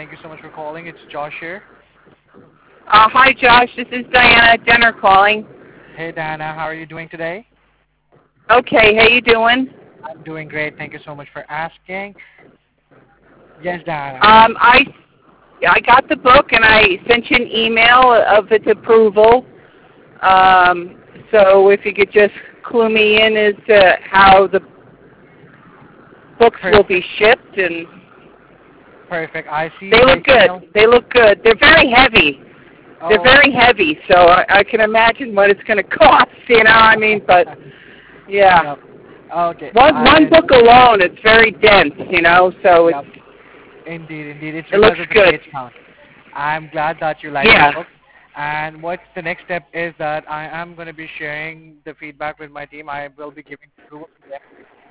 Thank you so much for calling. It's Josh here. Hi, Josh. This is Diana Denner calling. Hey, Diana. How are you doing today? Okay, how you doing? I'm doing great. Thank you so much for asking. Yes, Diana. I got the book and I sent you an email of its approval. So if you could just clue me in as to how the books will be Perfect. shipped, and Perfect. I see they the look good. email. They look good. They're very heavy. They're Oh, very heavy, so I can imagine what it's going to cost. You know, I mean, but yeah. yep. Okay. One book alone, it's very dense, so Yep. Indeed. It's it because looks of the good. page count. I'm glad that you like the Yeah. book. And what's the next step is that I am going to be sharing the feedback with my team. I will be giving approval to them.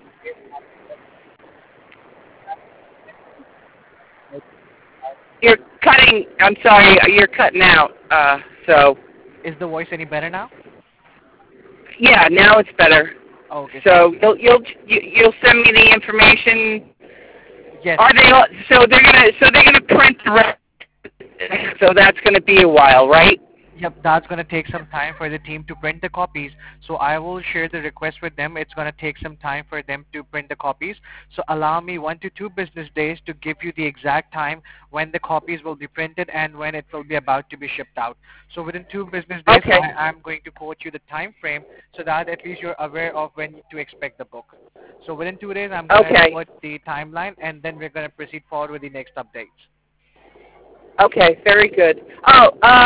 You're cutting. I'm sorry, you're cutting out. So Is the voice any better now? yeah, now it's better. Okay, sounds So good. you'll send me the information. Yes. Are they they're gonna print the rest? So that's gonna be a while, right? Yep, that's going to take some time for the team to print the copies. So I will share the request with them. It's going to take some time for them to print the copies. So allow me 1 to 2 business days to give you the exact time when the copies will be printed and when it will be about to be shipped out. So within 2 business days, Okay. I am going to quote you the time frame so that at least you're aware of when to expect the book. So within 2 days, I'm going to Okay. put the timeline and then we're going to proceed forward with the next updates. Okay. Very good. Oh,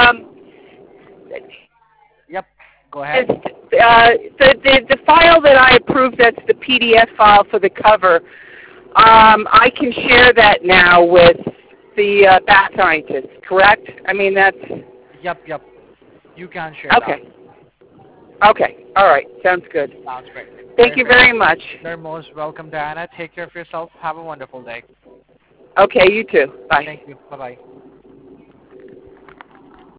Yep, go Is, ahead. the file that I approved, that's the PDF file for the cover, I can share that now with the bat scientist, correct? I mean, that's, Yep. You can share that. okay. Okay, all right, sounds good. Sounds great. Thank you Perfect. very much. You're most welcome, Diana. Take care of yourself. Have a wonderful day. Okay, you too. Bye. Thank you. Bye-bye.